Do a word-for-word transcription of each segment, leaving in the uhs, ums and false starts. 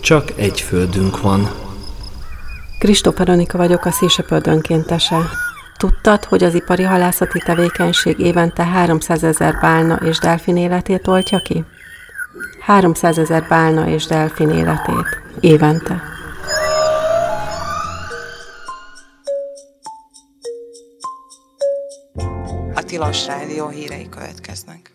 Csak egy földünk van. Kristóf Veronika vagyok, a Sea Shepherd önkéntese. Tudtad, hogy az ipari halászati tevékenység évente háromszázezer bálna és delfin életét oltja ki? háromszázezer bálna és delfin életét évente. A Tilos Rádió hírei következnek.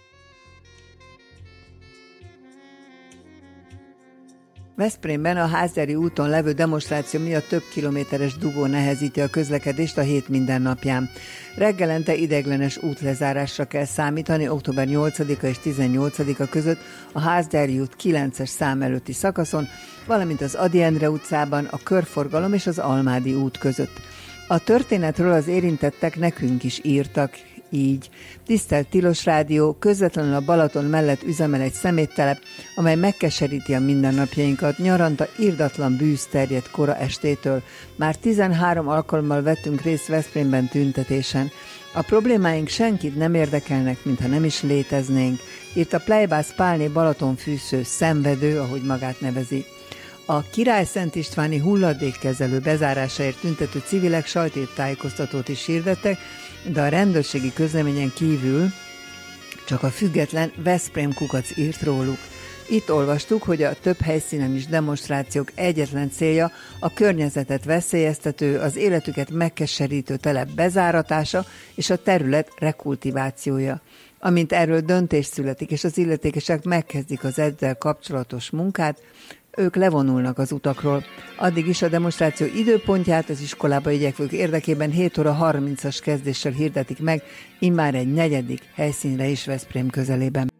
Veszprémben a Házgyári úton levő demonstráció miatt több kilométeres dugó nehezíti a közlekedést a hét mindennapján. Reggelente ideiglenes útlezárásra kell számítani október nyolcadika és tizennyolcadika között a Házgyári út kilences szám előtti szakaszon, valamint az Ady Endre utcában, a körforgalom és az Almádi út között. A történetről az érintettek nekünk is írtak, így. Tisztelt Tilos Rádió, közvetlenül a Balaton mellett üzemel egy szeméttelep, amely megkeseríti a mindennapjainkat. Nyaranta irdatlan bűz terjed kora estétől. Már tizenhárom alkalommal vettünk részt Veszprémben tüntetésen. A problémáink senkit nem érdekelnek, mintha nem is léteznénk, írt a Plejbász Pálné Balatonfűsző szenvedő, ahogy magát nevezi. A Király Szent Istváni hulladékkezelő bezárásáért tüntető civilek sajtótájékoztatót is hirdettek, de a rendőrségi közleményen kívül csak a független Veszprém kukac írt róluk. Itt olvastuk, hogy a több helyszínen is demonstrációk egyetlen célja a környezetet veszélyeztető, az életüket megkeserítő telep bezáratása és a terület rekultivációja. Amint erről döntés születik, és az illetékesek megkezdik az ezzel kapcsolatos munkát, ők levonulnak az utakról. Addig is a demonstráció időpontját az iskolába igyekvők érdekében hét óra harmincas kezdéssel hirdetik meg, immár egy negyedik helyszínre is Veszprém közelében.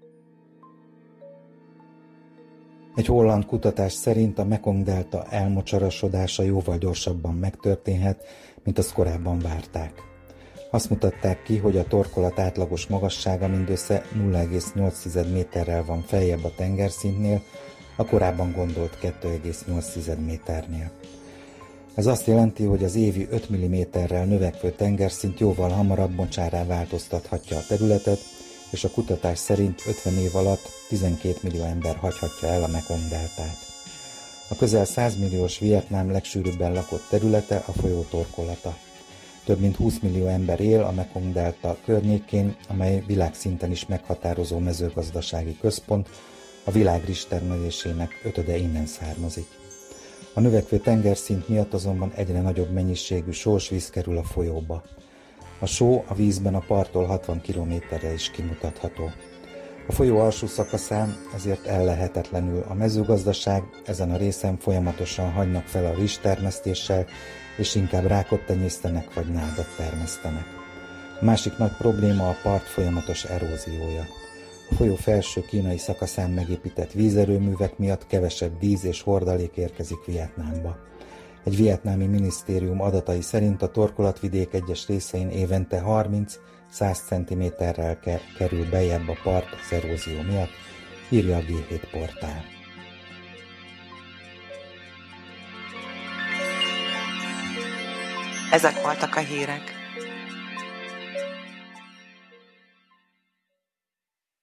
Egy holland kutatás szerint a Mekong-delta elmocsarasodása jóval gyorsabban megtörténhet, mint azt korábban várták. Azt mutatták ki, hogy a torkolat átlagos magassága mindössze nulla egész nyolc méterrel van feljebb a tengerszintnél, a korábban gondolt kettő egész nyolc méternél. Ez azt jelenti, hogy az évi öt milliméterrel növekvő tengerszint jóval hamarabb mocsárá változtathatja a területet, és a kutatás szerint ötven év alatt tizenkét millió ember hagyhatja el a Mekong-deltát. A közel száz milliós Vietnám legsűrűbben lakott területe a folyó torkolata. Több mint húsz millió ember él a Mekong-delta környékén, amely világszinten is meghatározó mezőgazdasági központ, a világ rizstermelésének ötöde innen származik. A növekvő tengerszint miatt azonban egyre nagyobb mennyiségű sós víz kerül a folyóba. A só a vízben a parttól hatvan kilométerre is kimutatható. A folyó alsó szakaszán ezért ellehetetlenül a mezőgazdaság, ezen a részen folyamatosan hagynak fel a rizstermesztéssel, és inkább rákot tenyésztenek vagy nádat termesztenek. A másik nagy probléma a part folyamatos eróziója. A folyó felső kínai szakaszán megépített vízerőművek miatt kevesebb víz és hordalék érkezik Vietnámba. Egy vietnámi minisztérium adatai szerint a torkolatvidék egyes részein évente harminc-száz centiméterrel kerül bejebb a part az erózió miatt, írja a gé hét portál. Ezek voltak a hírek.